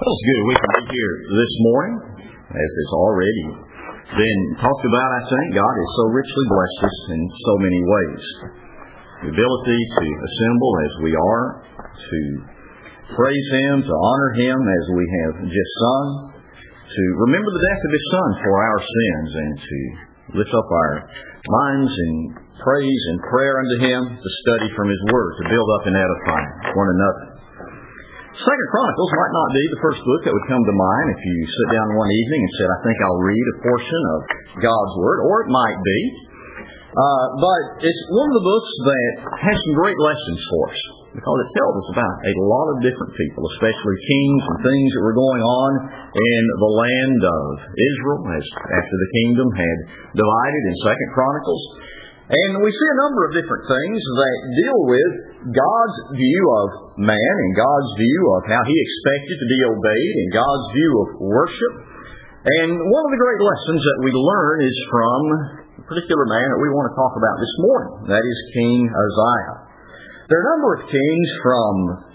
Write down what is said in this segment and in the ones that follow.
It's good we can be here this morning, as it's already been talked about. I think God has so richly blessed us in so many ways. The ability to assemble as we are, to praise Him, to honor Him as we have just sung, to remember the death of His Son for our sins, and to lift up our minds in praise and prayer unto Him, to study from His Word, to build up and edify one another. Second Chronicles might not be the first book that would come to mind if you sit down one evening and said, I think I'll read a portion of God's Word, or it might be. But it's one of the books that has some great lessons for us, because it tells us about a lot of different people, especially kings and things that were going on in the land of Israel as after the kingdom had divided in Second Chronicles. And we see a number of different things that deal with God's view of man and God's view of how He expected to be obeyed and God's view of worship. And one of the great lessons that we learn is from a particular man that we want to talk about this morning. That is King Uzziah. There are a number of kings from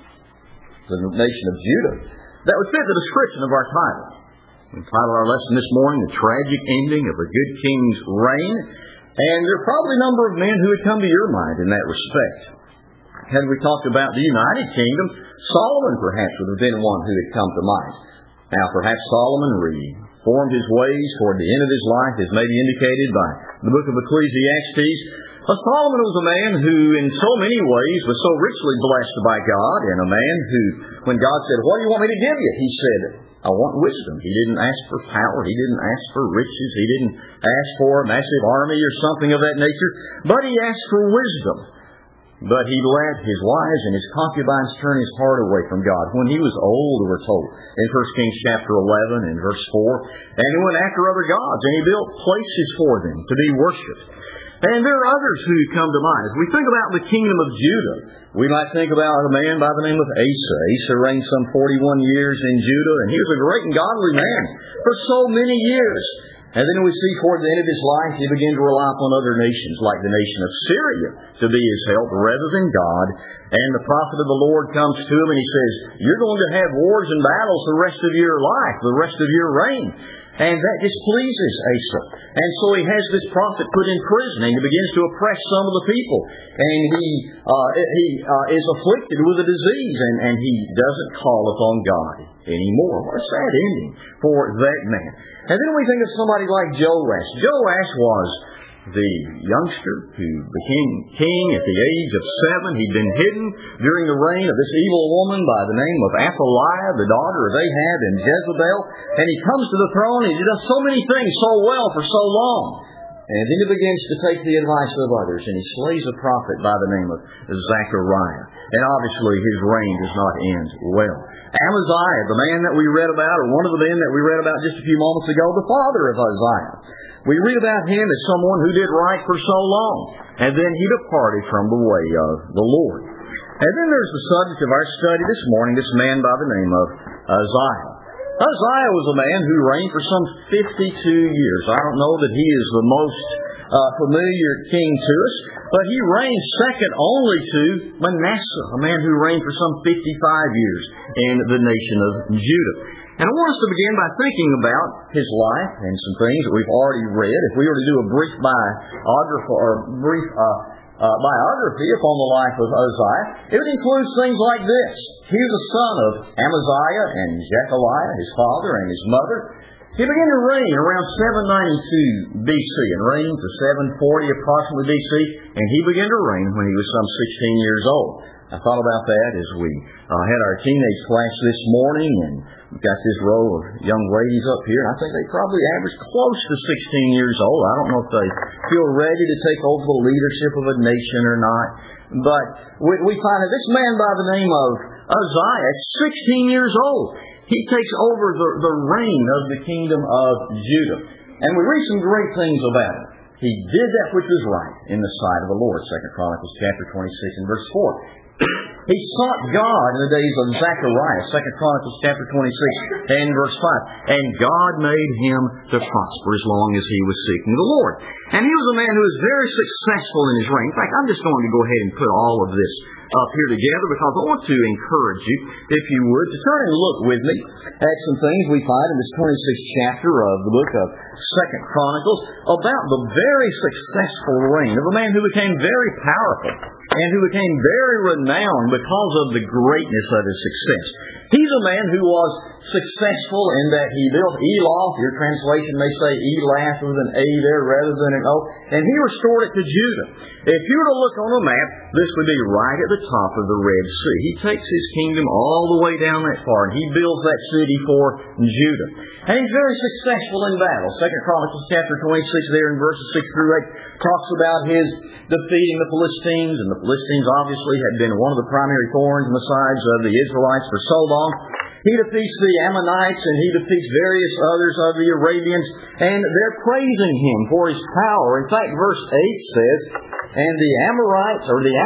the nation of Judah that would fit the description of our title. We title our lesson this morning, The Tragic Ending of a Good King's Reign. And there are probably a number of men who would come to your mind in that respect. Had we talked about the United Kingdom, Solomon perhaps would have been one who had come to mind. Now perhaps Solomon reformed his ways toward the end of his life, as may be indicated by the book of Ecclesiastes. But Solomon was a man who in so many ways was so richly blessed by God, and a man who, when God said, what do you want me to give you? He said, I want wisdom. He didn't ask for power. He didn't ask for riches. He didn't ask for a massive army or something of that nature. But he asked for wisdom. But he let his wives and his concubines turn his heart away from God. When he was old, we're told, in 1 Kings chapter 11 and verse 4, and he went after other gods, and he built places for them to be worshipped. And there are others who come to mind. As we think about the kingdom of Judah, we might think about a man by the name of Asa. Asa reigned some 41 years in Judah, and he was a great and godly man for so many years. And then we see toward the end of his life, he began to rely upon other nations, like the nation of Syria, to be his help rather than God. And the prophet of the Lord comes to him and he says, you're going to have wars and battles the rest of your life, the rest of your reign. And that displeases Asa. And so he has this prophet put in prison, and he begins to oppress some of the people. And he is afflicted with a disease, and he doesn't call upon God anymore. What a sad ending for that man. And then we think of somebody like Joash. Joash was the youngster who became king at the age of 7. He'd been hidden during the reign of this evil woman by the name of Athaliah, the daughter of Ahab and Jezebel. And he comes to the throne, and he does so many things so well for so long. And then he begins to take the advice of others, and he slays a prophet by the name of Zechariah. And obviously his reign does not end well. Amaziah, the man that we read about, or one of the men that we read about just a few moments ago, the father of Uzziah. We read about him as someone who did right for so long, and then he departed from the way of the Lord. And then there's the subject of our study this morning, this man by the name of Uzziah. Uzziah was a man who reigned for some 52 years. I don't know that he is the most familiar king to us, but he reigned second only to Manasseh, a man who reigned for some 55 years in the nation of Judah. And I want us to begin by thinking about his life and some things that we've already read. If we were to do a brief biography upon the life of Uzziah, it would include things like this. He was the son of Amaziah and Jechaliah, his father and his mother. He began to reign around 792 BC and reigned to 740 approximately BC, and he began to reign when he was some 16 years old. I thought about that as we had our teenage class this morning, and we've got this row of young ladies up here. I think they probably average close to 16 years old. I don't know if they feel ready to take over the leadership of a nation or not. But we find that this man by the name of Uzziah, 16 years old, he takes over the reign of the kingdom of Judah. And we read some great things about him. He did that which was right in the sight of the Lord. 2 Chronicles chapter 26 and verse 4. He sought God in the days of Zechariah, 2 Chronicles chapter 26 and verse 5. And God made him to prosper as long as he was seeking the Lord. And he was a man who was very successful in his reign. In fact, I'm just going to go ahead and put all of this up here together because I want to encourage you, if you would, to turn and look with me at some things we find in this 26th chapter of the book of 2 Chronicles about the very successful reign of a man who became very powerful and who became very renowned because of the greatness of his success. He's a man who was successful in that he built Eloth. Your translation may say Elath with an A there rather than an O. And he restored it to Judah. If you were to look on a map, this would be right at the top of the Red Sea. He takes his kingdom all the way down that far, and he builds that city for Judah. And he's very successful in battle. 2 Chronicles chapter 26 there in verses 6 through 8 talks about his defeating the Philistines, and the Philistines obviously had been one of the primary thorns in the sides of the Israelites for so long. He defeats the Ammonites, and he defeats various others of the Arabians, and they're praising him for his power. In fact, verse 8 says, "And the Ammonites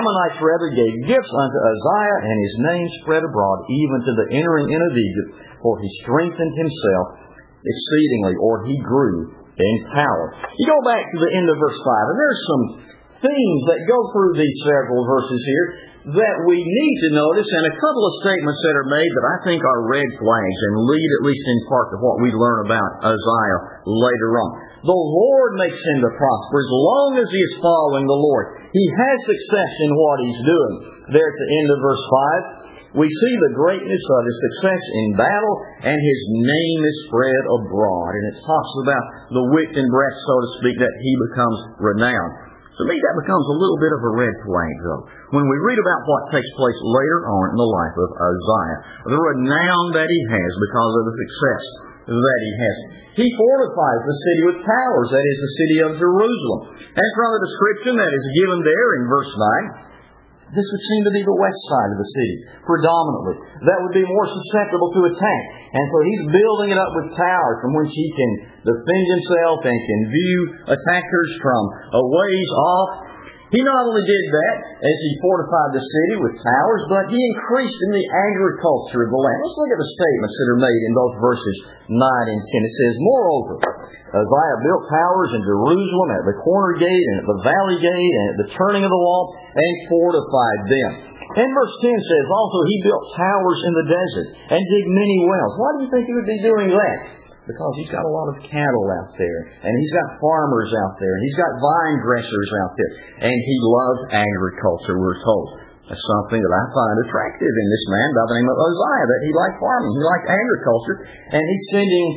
gave gifts unto Uzziah, and his name spread abroad, even to the entering in of Egypt, for he strengthened himself exceedingly," or he grew in power. You go back to the end of verse 5, and there's some things that go through these several verses here that we need to notice, and a couple of statements that are made that I think are red flags and lead at least in part to what we learn about Uzziah later on. The Lord makes him to prosper as long as he is following the Lord. He has success in what he's doing. There at the end of verse 5, we see the greatness of his success in battle, and his name is spread abroad. And it talks about the width and breadth, so to speak, that he becomes renowned. To me, that becomes a little bit of a red flag, though, when we read about what takes place later on in the life of Uzziah, the renown that he has because of the success that he has. He fortifies the city with towers, that is, the city of Jerusalem. And from the description that is given there in verse 9, this would seem to be the west side of the city, predominantly. That would be more susceptible to attack. And so he's building it up with towers from which he can defend himself and can view attackers from a ways off. He not only did that as he fortified the city with towers, but he increased in the agriculture of the land. Let's look at the statements that are made in both verses 9 and 10. It says, "Moreover, Uzziah built towers in Jerusalem at the corner gate and at the valley gate and at the turning of the wall and fortified them." And verse 10 says, "Also he built towers in the desert and digged many wells." Why do you think he would be doing that? Because he's got a lot of cattle out there, and he's got farmers out there, and he's got vine dressers out there, and he loves agriculture, we're told. That's something that I find attractive in this man by the name of Uzziah, that he liked farming, he liked agriculture, and he's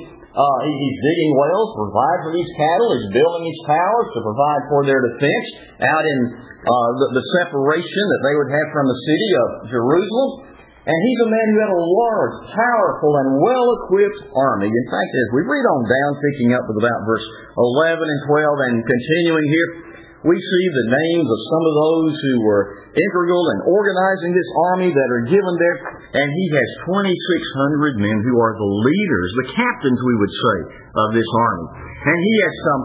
he's digging wells to provide for these cattle, he's building these towers to provide for their defense out in the separation that they would have from the city of Jerusalem. And he's a man who had a large, powerful, and well-equipped army. In fact, as we read on down, picking up with about verse 11 and 12 and continuing here, we see the names of some of those who were integral in organizing this army that are given there. And he has 2,600 men who are the leaders, the captains, we would say, of this army. And he has some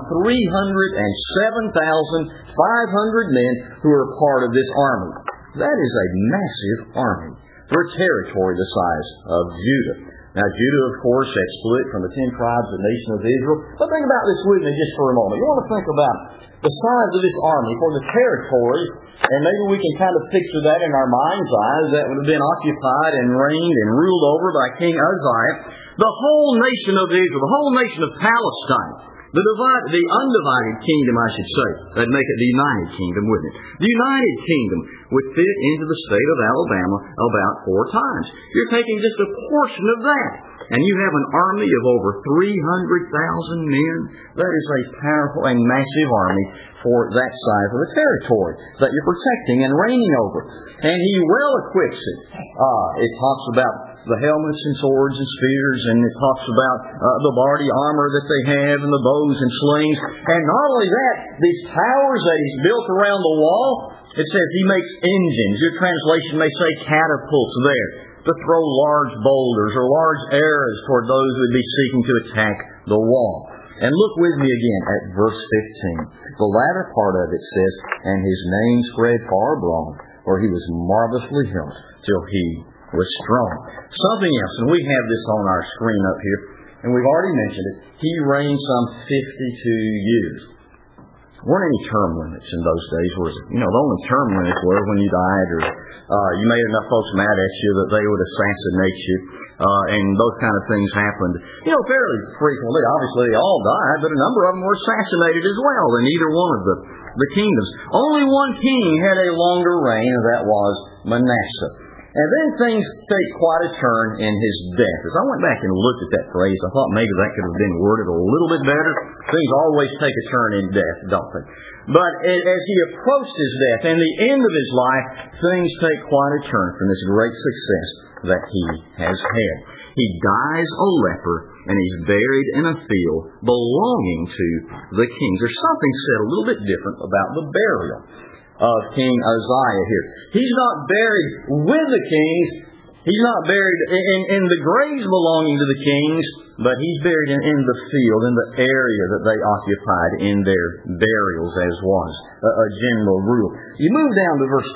307,500 men who are part of this army. That is a massive army for a territory the size of Judah. Now, Judah, of course, had split from the 10 tribes of the nation of Israel. But think about this with me just for a moment. You want to think about the size of this army for the territory, and maybe we can kind of picture that in our mind's eyes, that would have been occupied and reigned and ruled over by King Uzziah. The whole nation of Israel, the whole nation of Palestine, the undivided kingdom, I should say, that'd make it the United Kingdom, wouldn't it? The United Kingdom would fit into the state of Alabama about 4 times. You're taking just a portion of that, and you have an army of over 300,000 men. That is a powerful and massive army for that size of a territory that you're protecting and reigning over. And he well equips it. It talks about the helmets and swords and spears, and it talks about the body armor that they have, and the bows and slings. And not only that, these towers that he's built around the wall, it says he makes engines. Your translation may say catapults there, to throw large boulders or large arrows toward those who would be seeking to attack the wall. And look with me again at verse 15. The latter part of it says, "And his name spread far abroad, for he was marvelously helped till he was strong." Something else, and we have this on our screen up here, and we've already mentioned it. He reigned some 52 years. weren't any term limits in those days, was it? The only term limits were when you died or you made enough folks mad at you that they would assassinate you, and those kind of things happened, fairly frequently. Obviously, they all died, but a number of them were assassinated as well in either one of the kingdoms. Only one king had a longer reign, and that was Manasseh. And then things take quite a turn in his death. As I went back and looked at that phrase, I thought maybe that could have been worded a little bit better. Things always take a turn in death, don't they? But as he approached his death and the end of his life, things take quite a turn from this great success that he has had. He dies a leper, and he's buried in a field belonging to the kings. There's something said a little bit different about the burial of King Uzziah here. He's not buried with the kings. He's not buried in the graves belonging to the kings, but he's buried in the field, in the area that they occupied in their burials, as was a general rule. You move down to verse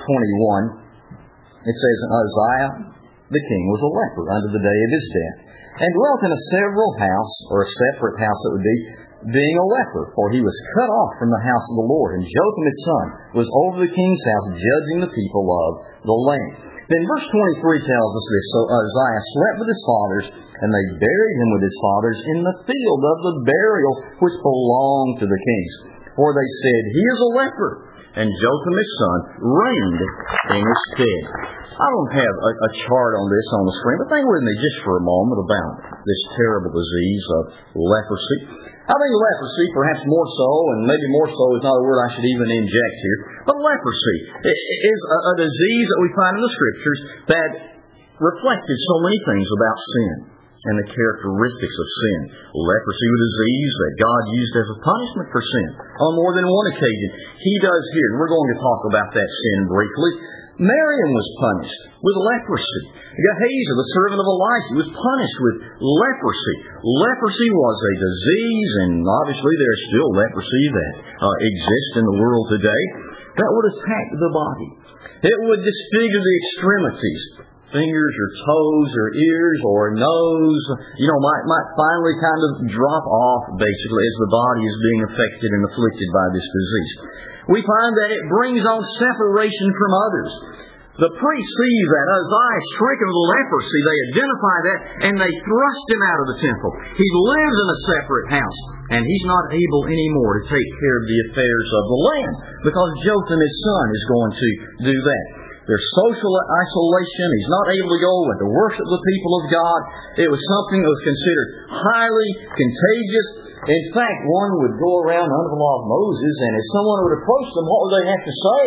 21. It says, Uzziah, the king, was a leper unto the day of his death, and dwelt in a several house, or a separate house it would be, being a leper, for he was cut off from the house of the Lord. And Jotham his son was over the king's house, judging the people of the land. Then verse 23 tells us this. So Uzziah slept with his fathers, and they buried him with his fathers in the field of the burial which belonged to the kings. For they said, he is a leper. And Jotham his son reigned in his stead. I don't have a chart on this on the screen, but think with me just for a moment about this terrible disease of leprosy. I think leprosy, perhaps more so, and maybe more so is not a word I should even inject here, but leprosy is a disease that we find in the Scriptures that reflected so many things about sin and the characteristics of sin. Leprosy was a disease that God used as a punishment for sin on more than one occasion. He does here. We're going to talk about that sin briefly. Miriam was punished with leprosy. Gehazi, the servant of Elisha, was punished with leprosy. Leprosy was a disease, and obviously there's still leprosy that exists in the world today, that would attack the body. It would disfigure the extremities. Fingers or toes or ears or nose, might finally kind of drop off, basically, as the body is being affected and afflicted by this disease. We find that it brings on separation from others. The priests see that Uzziah is stricken with leprosy. They identify that, and they thrust him out of the temple. He lives in a separate house, and he's not able anymore to take care of the affairs of the land, because Jotham, his son, is going to do that. There's social isolation. He's not able to go and to worship the people of God. It was something that was considered highly contagious. In fact, one would go around under the law of Moses, and if someone would approach them, what would they have to say?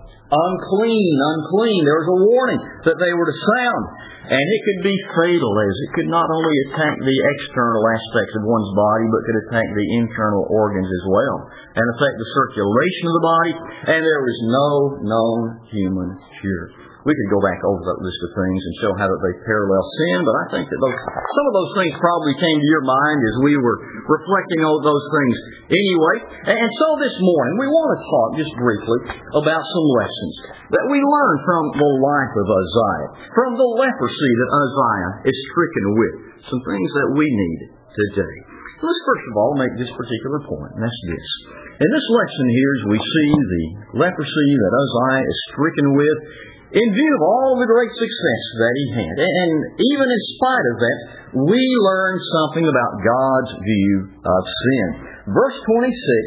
Unclean, unclean. There was a warning that they were to sound. And it could be fatal, as it could not only attack the external aspects of one's body, but could attack the internal organs as well, and affect the circulation of the body, and there was no known human cure. We could go back over that list of things and show how that they parallel sin, but I think that some of those things probably came to your mind as we were reflecting on those things anyway. And so this morning, we want to talk just briefly about some lessons that we learn from the life of Uzziah, from the leprosy that Uzziah is stricken with, some things that we need today. Let's first of all make this particular point, and that's this. In this lesson here, as we see the leprosy that Uzziah is stricken with, in view of all the great success that he had, and even in spite of that, we learn something about God's view of sin. Verse 20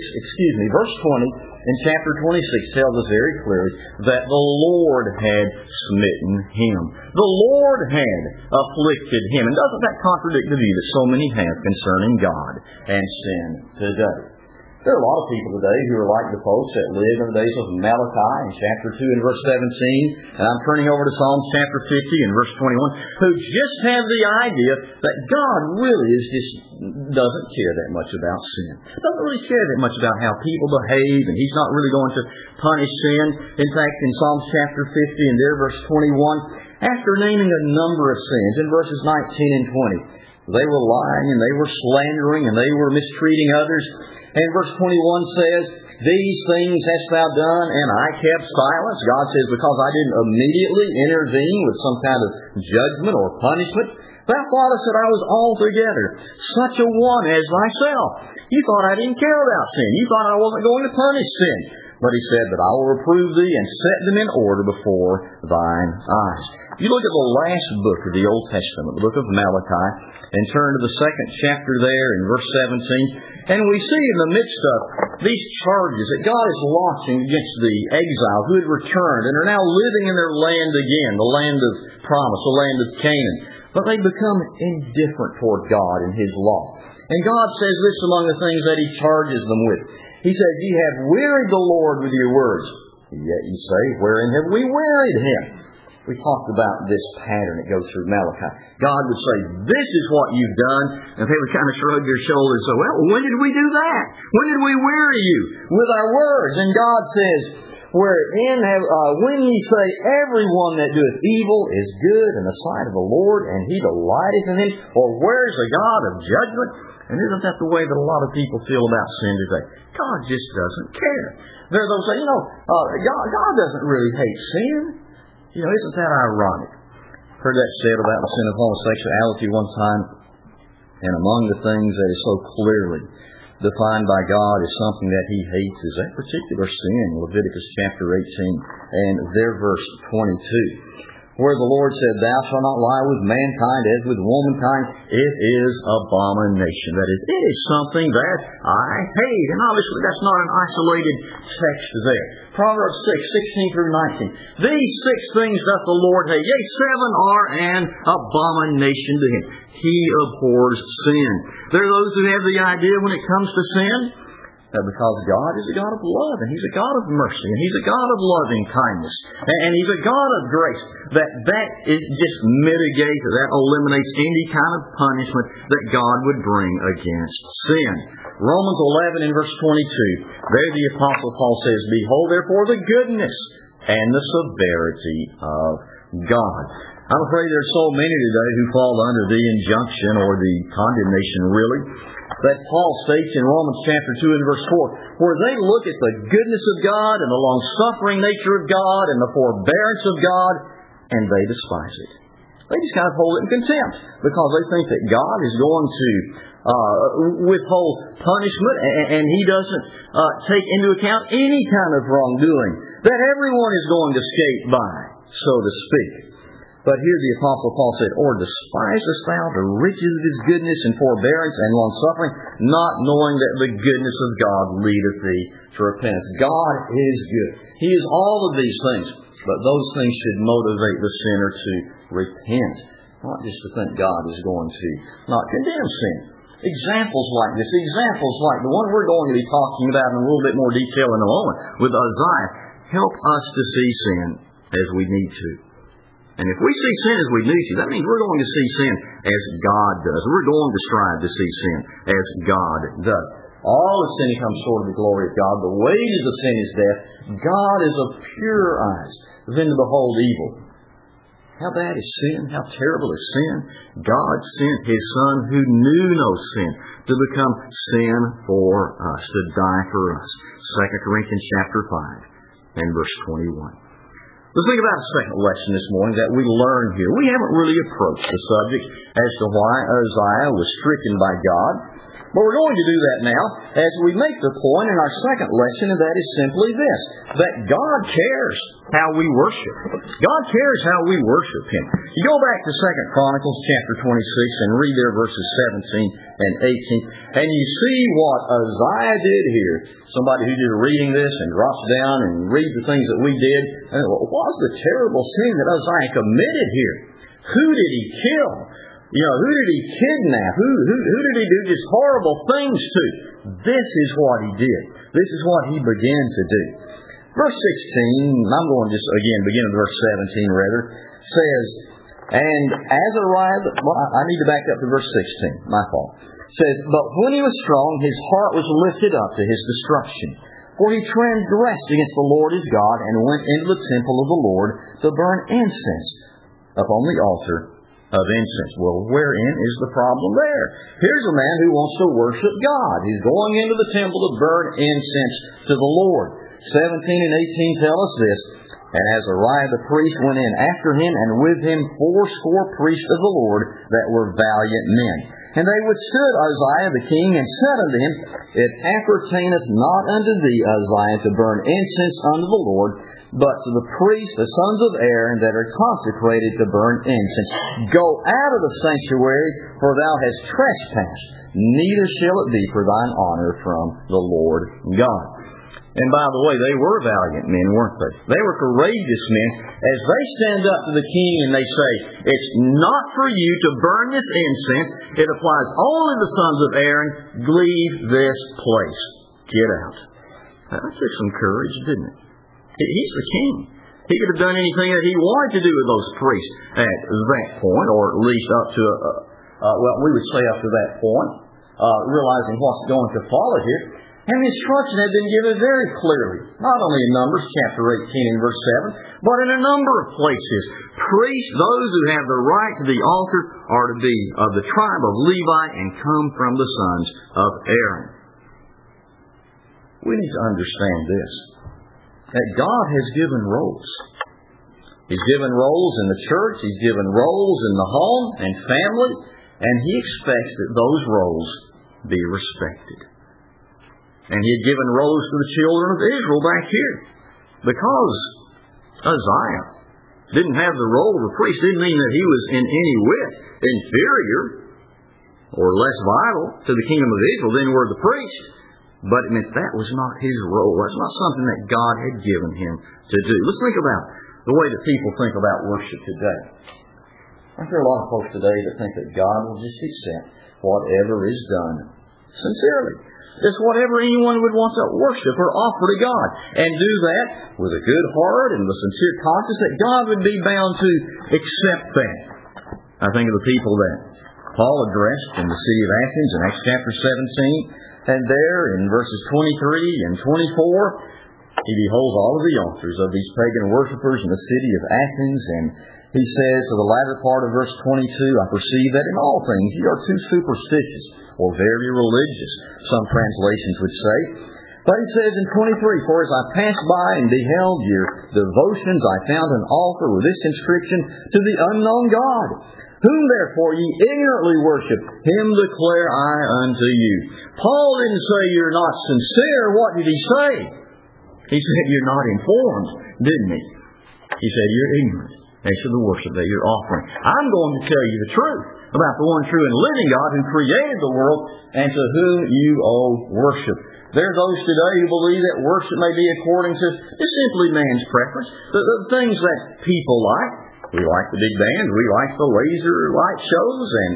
in chapter 26 tells us very clearly that the Lord had smitten him. The Lord had afflicted him. And doesn't that contradict the view that so many have concerning God and sin today? There are a lot of people today who are like the folks that live in the days of Malachi in chapter 2 and verse 17, and I'm turning over to Psalms chapter 50 and verse 21, who just have the idea that God really doesn't care that much about sin. Doesn't really care that much about how people behave, and He's not really going to punish sin. In fact, in Psalms chapter 50 and there verse 21, after naming a number of sins, in verses 19 and 20, They were lying and they were slandering and they were mistreating others. And verse 21 says, these things hast thou done, and I kept silence. God says, because I didn't immediately intervene with some kind of judgment or punishment, thou thoughtest that I was altogether such a one as thyself. You thought I didn't care about sin. You thought I wasn't going to punish sin. But he said that I will reprove thee and set them in order before thine eyes. You look at the last book of the Old Testament, the book of Malachi, and turn to the 2nd chapter there in verse 17. And we see in the midst of these charges that God is launching against the exiles who had returned and are now living in their land again, the land of promise, the land of Canaan. But they become indifferent toward God and His law. And God says this among the things that He charges them with. He said, ye have wearied the Lord with your words. Yet ye say, wherein have we wearied Him? We talked about this pattern that goes through Malachi. God would say, this is what you've done. And they would kind of shrug their shoulders and say, well, when did we do that? When did we weary you with our words? And God says, when ye say, everyone that doeth evil is good in the sight of the Lord, and He delighteth in him, or where's the God of judgment? And isn't that the way that a lot of people feel about sin today? God just doesn't care. There are those that say, God doesn't really hate sin. Isn't that ironic? Heard that said about the sin of homosexuality one time. And among the things that is so clearly defined by God as something that He hates is that particular sin, Leviticus chapter 18 and their verse 22. Where the Lord said, thou shalt not lie with mankind as with womankind. It is abomination. That is, it is something that I hate. And obviously that's not an isolated text there. Proverbs 6:16 through 19. These 6 things doth the Lord hate. Yea, 7 are an abomination to Him. He abhors sin. There are those who have the idea when it comes to sin, because God is a God of love, and He's a God of mercy, and He's a God of loving kindness, and He's a God of grace, that is just mitigates, that eliminates any kind of punishment that God would bring against sin. Romans 11 in verse 22, there the Apostle Paul says, behold therefore the goodness and the severity of God. I'm afraid there's so many today who fall under the injunction or the condemnation, really, that Paul states in Romans chapter 2 and verse 4, where they look at the goodness of God and the long-suffering nature of God and the forbearance of God, and they despise it. They just kind of hold it in contempt because they think that God is going to withhold punishment and He doesn't take into account any kind of wrongdoing, that everyone is going to skate by, so to speak. But here the Apostle Paul said, or despisest thou the riches of His goodness and forbearance and long-suffering, not knowing that the goodness of God leadeth thee to repentance. God is good. He is all of these things. But those things should motivate the sinner to repent. Not just to think God is going to not condemn sin. Examples like this, examples like the one we're going to be talking about in a little bit more detail in a moment with Uzziah, help us to see sin as we need to. And if we see sin as we need to, that means we're going to see sin as God does. We're going to strive to see sin as God does. All of sin comes short of the glory of God. The wages of sin is death. God is of purer eyes than to behold evil. How bad is sin? How terrible is sin? God sent His Son who knew no sin to become sin for us, to die for us. 2 Corinthians chapter 5 and verse 21. Let's think about a second lesson this morning that we learn here. We haven't really approached the subject as to why Uzziah was stricken by God. But we're going to do that now as we make the point in our second lesson, and that is simply this, that God cares how we worship. God cares how we worship Him. You go back to 2 Chronicles chapter 26 and read there verses 17 and 18, and you see what Uzziah did here. Somebody who did reading this and drops down and reads the things that we did. And what was the terrible sin that Uzziah committed here? Who did he kill? Who did he kidnap? Who did he do just horrible things to? This is what he did. This is what he began to do. Verse 16, I'm going to just again begin at verse 17 rather, says, and Azariah, I need to back up to verse 16, my fault. Says, but when he was strong, his heart was lifted up to his destruction. For he transgressed against the Lord his God and went into the temple of the Lord to burn incense upon the altar of incense. Well, wherein is the problem there? Here's a man who wants to worship God. He's going into the temple to burn incense to the Lord. 17 and 18 tell us this. And Azariah the priest went in after him, and with him 80 priests of the Lord that were valiant men. And they withstood Uzziah the king, and said unto him, It appertaineth not unto thee, Uzziah, to burn incense unto the Lord, but to the priests, the sons of Aaron, that are consecrated to burn incense. Go out of the sanctuary, for thou hast trespassed, neither shall it be for thine honor from the Lord God. And by the way, they were valiant men, weren't they? They were courageous men. As they stand up to the king and they say, It's not for you to burn this incense. It applies only to the sons of Aaron. Leave this place. Get out. That took some courage, didn't it? He's the king. He could have done anything that he wanted to do with those priests at that point, or at least up to, we would say up to that point, realizing what's going to follow here. And the instruction had been given very clearly, not only in Numbers chapter 18 and verse 7, but in a number of places. Priests, those who have the right to the altar, are to be of the tribe of Levi and come from the sons of Aaron. We need to understand this, that God has given roles. He's given roles in the church, He's given roles in the home and family, and He expects that those roles be respected. And He had given roles to the children of Israel back here. Because Uzziah didn't have the role of a priest, didn't mean that he was in any whit inferior or less vital to the kingdom of Israel than were the priests. But it meant that was not his role. That's not something that God had given him to do. Let's think about the way that people think about worship today. Aren't there a lot of folks today that think that God will just accept whatever is done sincerely? Just whatever anyone would want to worship or offer to God. And do that with a good heart and with sincere conscience that God would be bound to accept that. I think of the people that Paul addressed in the city of Athens in Acts chapter 17. And there in verses 23 and 24, he beholds all of the altars of these pagan worshippers in the city of Athens. And he says to the latter part of verse 22, I perceive that in all things ye are too superstitious, or very religious, some translations would say. But he says in 23, For as I passed by and beheld your devotions, I found an altar with this inscription, To the unknown God, whom therefore ye ignorantly worship, him declare I unto you. Paul didn't say you're not sincere. What did he say? He said you're not informed, didn't he? He said you're ignorant as to the worship that you're offering. I'm going to tell you the truth about the one true and living God who created the world and to whom you owe worship. There are those today who believe that worship may be according to just simply man's preference. The things that people like. We like the big bands. We like the laser light shows. And,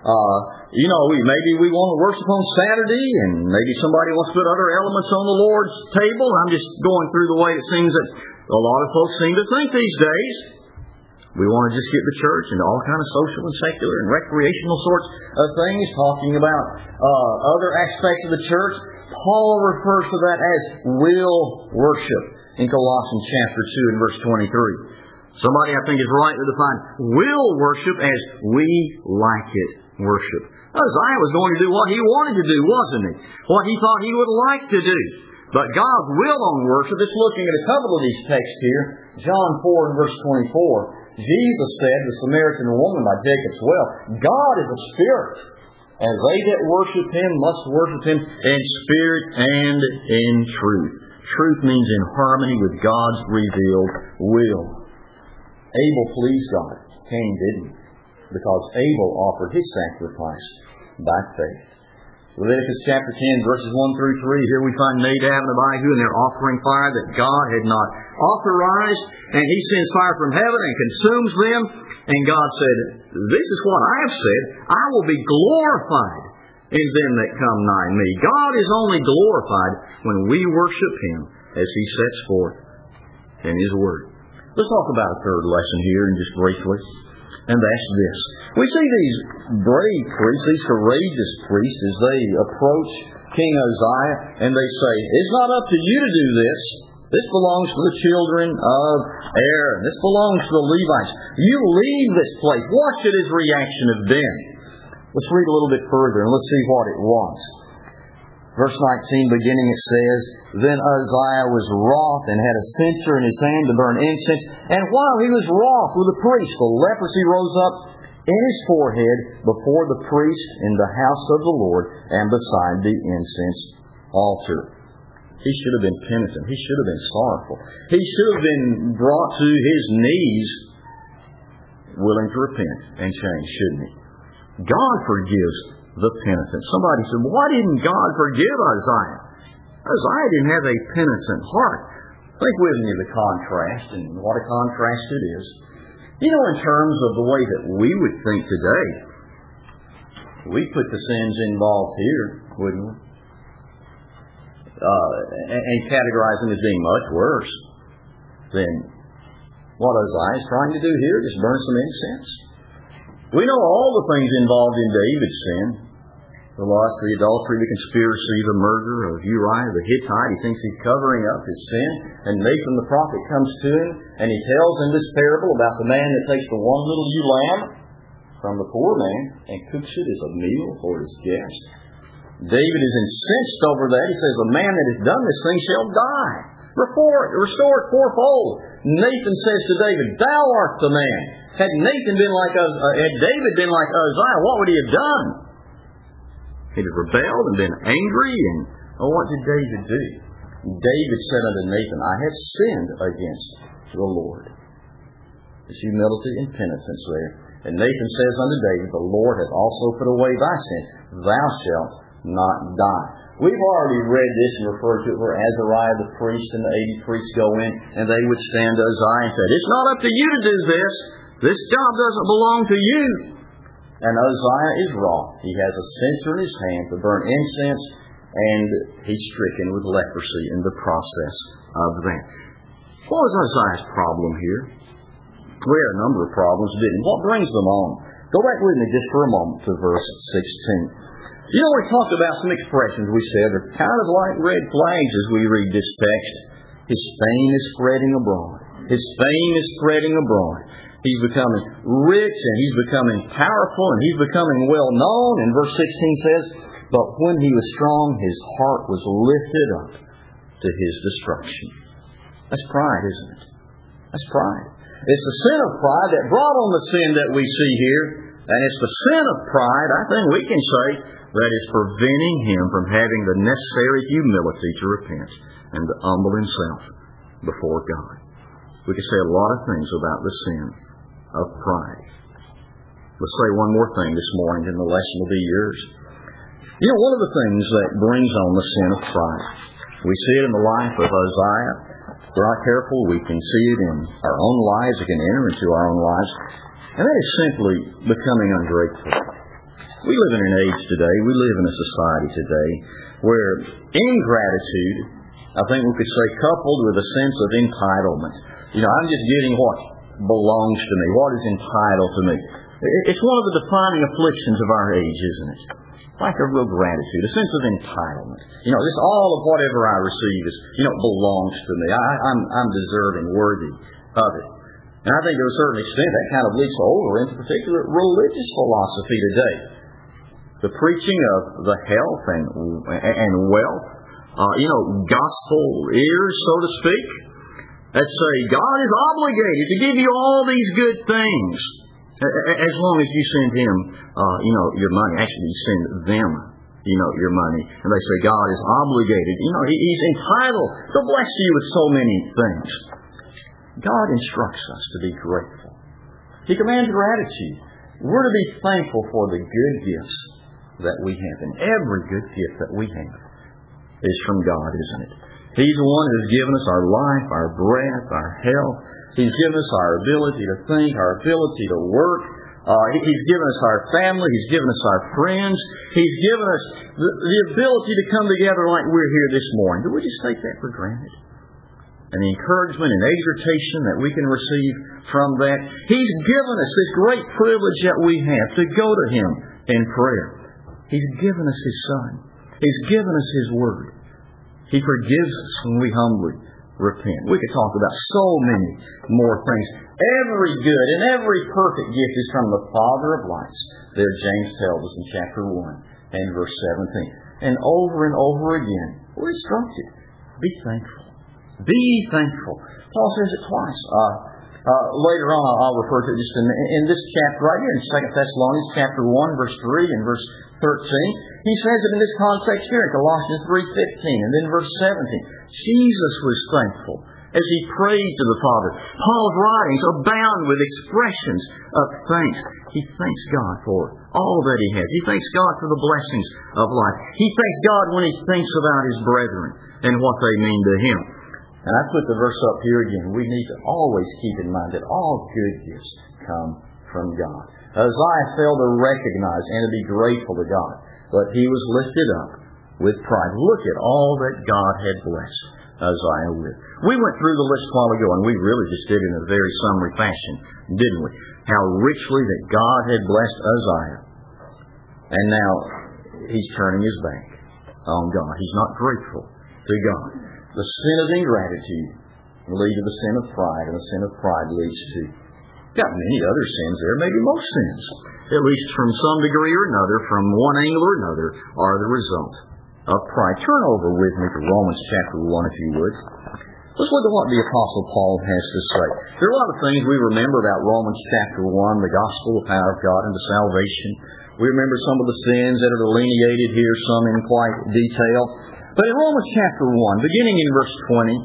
maybe we want to worship on Saturday. And maybe somebody wants to put other elements on the Lord's table. I'm just going through the way it seems that a lot of folks seem to think these days. We want to just get the church into all kind of social and secular and recreational sorts of things, talking about other aspects of the church. Paul refers to that as will worship in Colossians chapter 2 and verse 23. Somebody, I think, is right to define will worship as we like it worship. Uzziah was going to do what he wanted to do, wasn't he? What he thought he would like to do. But God's will on worship, just looking at a couple of these texts here, John 4 and verse 24, Jesus said, the Samaritan woman by Jacob's well, God is a spirit, and they that worship Him must worship Him in spirit and in truth. Truth means in harmony with God's revealed will. Abel pleased God. Cain didn't, because Abel offered his sacrifice by faith. Leviticus chapter 10, verses 1 through 3. Here we find Nadab and Abihu, and they're offering fire that God had not authorized. And He sends fire from heaven and consumes them. And God said, This is what I have said. I will be glorified in them that come nigh me. God is only glorified when we worship Him as He sets forth in His Word. Let's talk about a third lesson here, and just briefly. And that's this. We see these brave priests, these courageous priests, as they approach King Uzziah, and they say, It's not up to you to do this. This belongs to the children of Aaron. This belongs to the Levites. You leave this place. What should his reaction have been? Let's read a little bit further and let's see what it was. Verse 19 beginning it says, Then Uzziah was wroth and had a censer in his hand to burn incense. And while he was wroth with the priest, the leprosy rose up in his forehead before the priest in the house of the Lord and beside the incense altar. He should have been penitent. He should have been sorrowful. He should have been brought to his knees, willing to repent and change, shouldn't he? God forgives the penitent. Somebody said, why didn't God forgive Uzziah? Uzziah didn't have a penitent heart. Think with me of the contrast, and what a contrast it is. You know, in terms of the way that we would think today, we put the sins involved here, wouldn't we? And categorize them as being much worse than what Uzziah is trying to do here, just burn some incense. We know all the things involved in David's sin. The lust, the adultery, the conspiracy, the murder of Uriah the Hittite. He thinks he's covering up his sin. And Nathan the prophet comes to him and he tells him this parable about the man that takes the one little ewe lamb from the poor man and cooks it as a meal for his guest. David is incensed over that. He says, the man that has done this thing shall die. Restored fourfold. Nathan says to David, thou art the man. Had David been like Uzziah, what would he have done? He'd have rebelled and been angry. And what did David do? David said unto Nathan, I have sinned against the Lord. There's humility and penitence there. And Nathan says unto David, the Lord hath also put away thy sin. Thou shalt not die. We've already read this and referred to it where Azariah the priest and the 80 priests go in and they would stand to Uzziah and say, it's not up to you to do this. This job doesn't belong to you. And Uzziah is wroth. He has a censer in his hand to burn incense, and he's stricken with leprosy in the process of that. What was Uzziah's problem here? We had a number of problems, didn't we? What brings them on? Go back with me just for a moment to verse 16. You know, we talked about some expressions we said are kind of like red flags as we read this text. His fame is spreading abroad. His fame is spreading abroad. He's becoming rich and he's becoming powerful and he's becoming well known. And verse 16 says, but when he was strong, his heart was lifted up to his destruction. That's pride, isn't it? That's pride. It's the sin of pride that brought on the sin that we see here. And it's the sin of pride, I think we can say, that is preventing him from having the necessary humility to repent and to humble himself before God. We could say a lot of things about the sin of pride. Let's say one more thing this morning and the lesson will be yours. You know, one of the things that brings on the sin of pride, we see it in the life of Uzziah. If we're not careful, we can see it in our own lives. It can enter into our own lives. And that is simply becoming ungrateful. We live in an age today, we live in a society today, where ingratitude, I think we could say, coupled with a sense of entitlement. You know, I'm just getting what belongs to me, what is entitled to me. It's one of the defining afflictions of our age, isn't it? Lack of real gratitude, a sense of entitlement. You know, this all of whatever I receive is, belongs to me. I'm deserving, worthy of it. And I think to a certain extent that kind of leaks over into particular religious philosophy today. The preaching of the health and wealth, gospel ears, so to speak, that say God is obligated to give you all these good things as long as you send Him, your money. Actually, you send them, your money. And they say God is obligated. He's entitled to bless you with so many things. God instructs us to be grateful. He commands gratitude. We're to be thankful for the good gifts that we have. And every good gift that we have is from God, isn't it? He's the one who's given us our life, our breath, our health. He's given us our ability to think, our ability to work. He's given us our family. He's given us our friends. He's given us the ability to come together like we're here this morning. Do we just take that for granted? And the encouragement and exhortation that we can receive from that. He's given us this great privilege that we have to go to Him in prayer. He's given us His Son. He's given us His Word. He forgives us when we humbly repent. We could talk about so many more things. Every good and every perfect gift is from the Father of lights. There James tells us in chapter 1 and verse 17. And over again, we're instructed. Be thankful. Be thankful. Paul says it twice. Later on, I'll refer to it just in this chapter right here, in 2 Thessalonians chapter 1, verse 3 and verse 13. He says it in this context here, in Colossians 3:15, and then verse 17. Jesus was thankful as he prayed to the Father. Paul's writings abound with expressions of thanks. He thanks God for all that he has. He thanks God for the blessings of life. He thanks God when he thinks about his brethren and what they mean to him. And I put the verse up here again. We need to always keep in mind that all good gifts come from God. Uzziah failed to recognize and to be grateful to God, but he was lifted up with pride. Look at all that God had blessed Uzziah with. We went through the list a while ago, and we really just did it in a very summary fashion, didn't we? How richly that God had blessed Uzziah. And now he's turning his back on God. He's not grateful to God. The sin of ingratitude leads to the sin of pride, and the sin of pride leads to got many other sins there, maybe most sins, at least from some degree or another, from one angle or another, are the result of pride. Turn over with me to Romans chapter 1, if you would. Let's look at what the Apostle Paul has to say. There are a lot of things we remember about Romans chapter 1, the gospel, the power of God, and the salvation. We remember some of the sins that are delineated here, some in quite detail. But in Romans chapter 1, beginning in verse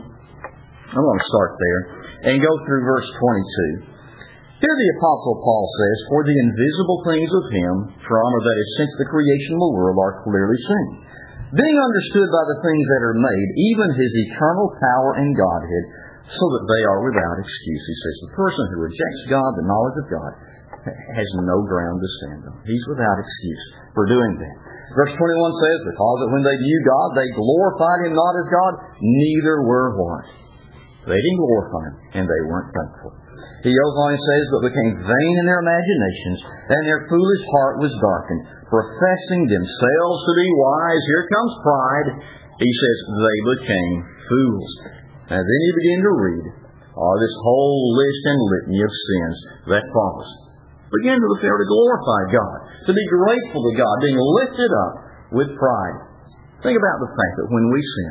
20, I'm going to start there and go through verse 22. Here the Apostle Paul says, For the invisible things of Him, from, or that is, since the creation of the world, are clearly seen, being understood by the things that are made, even His eternal power and Godhead, so that they are without excuse. He says, the person who rejects God, the knowledge of God, has no ground to stand on. He's without excuse for doing that. Verse 21 says, Because that when they knew God, they glorified Him not as God, neither were what? They didn't glorify Him, and they weren't thankful. He goes on and says, But became vain in their imaginations, and their foolish heart was darkened, professing themselves to be wise. Here comes pride. He says, they became fools. And then you begin to read this whole list and litany of sins that follows. Begin to fail to glorify God, to be grateful to God, being lifted up with pride. Think about the fact that when we sin,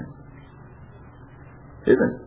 isn't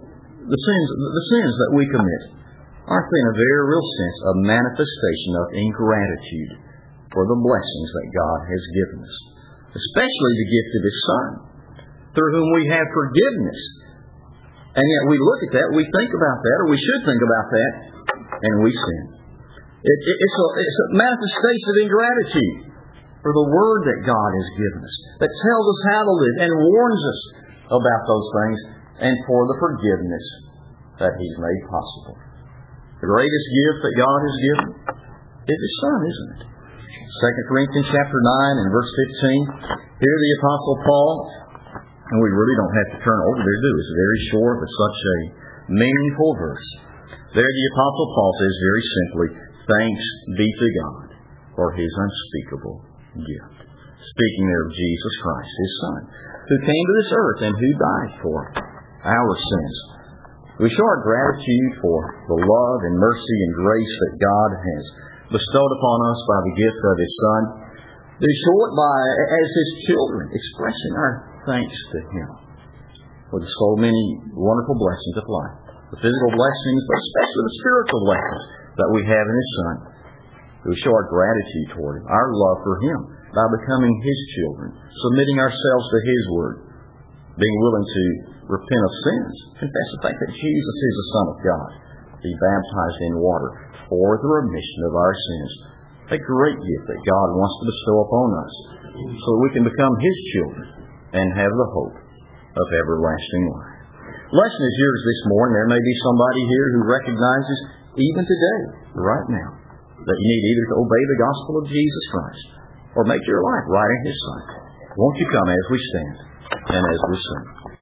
the sins that we commit, aren't they in a very real sense a manifestation of ingratitude for the blessings that God has given us, especially the gift of His Son, through whom we have forgiveness. And yet we look at that, we think about that, or we should think about that, and we sin. It's a manifestation of ingratitude for the Word that God has given us, that tells us how to live and warns us about those things, and for the forgiveness that He's made possible. The greatest gift that God has given is His Son, isn't it? 2 Corinthians chapter 9 and verse 15. Here the Apostle Paul, and we really don't have to turn over there, do. It's very short, but such a meaningful verse. There the Apostle Paul says very simply, Thanks be to God for His unspeakable gift. Speaking there of Jesus Christ, His Son, who came to this earth and who died for our sins. We show our gratitude for the love and mercy and grace that God has bestowed upon us by the gift of His Son. We show it by, as His children, expressing our thanks to Him for so many wonderful blessings of life. The physical blessings, but especially the spiritual blessings that we have in His Son. We show our gratitude toward Him, our love for Him, by becoming His children, submitting ourselves to His Word, being willing to repent of sins, confess the fact that Jesus is the Son of God, be baptized in water for the remission of our sins. A great gift that God wants to bestow upon us, so that we can become His children and have the hope of everlasting life. Lesson is yours this morning. There may be somebody here who recognizes, even today, right now, that you need either to obey the gospel of Jesus Christ or make your life right in His sight. Won't you come as we stand and as we sing?